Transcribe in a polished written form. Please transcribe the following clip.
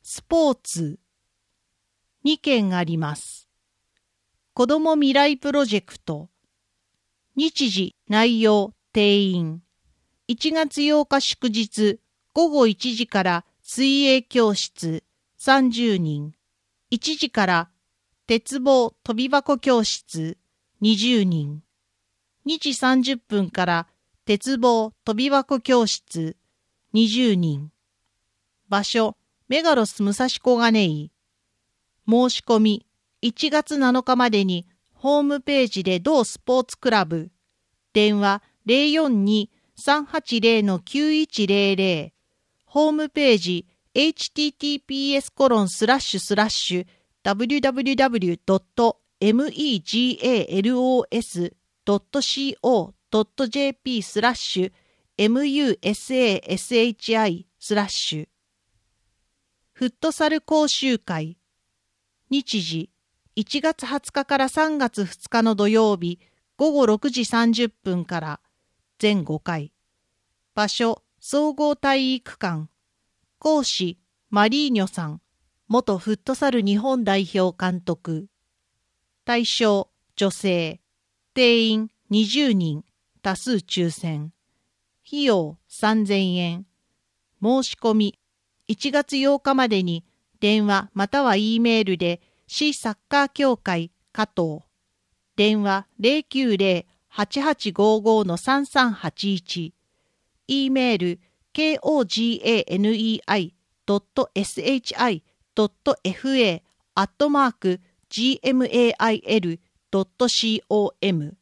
スポーツ。2件あります。子ども未来プロジェクト。日時、内容、定員。1月8日祝日、午後1時から水泳教室30人。1時から鉄棒跳び箱教室20人。2時30分から鉄棒跳び箱教室20人。場所、メガロス武蔵小金井。申し込み、1月7日までにホームページで同スポーツクラブ。電話042-380-9100。ホームページ https://www.megalos.co.jp/musashi/フットサル講習会。日時、1月20日から3月2日の土曜日、午後6時30分から全5回。場所、総合体育館。講師、マリーニョさん。元フットサル日本代表監督。対象、女性。定員20人。多数抽選。費用3000円。申し込み、1月8日までに電話または E メールで市サッカー協会加藤。電話090-8855-3381。E メール koganei.shi.fa@gmail.com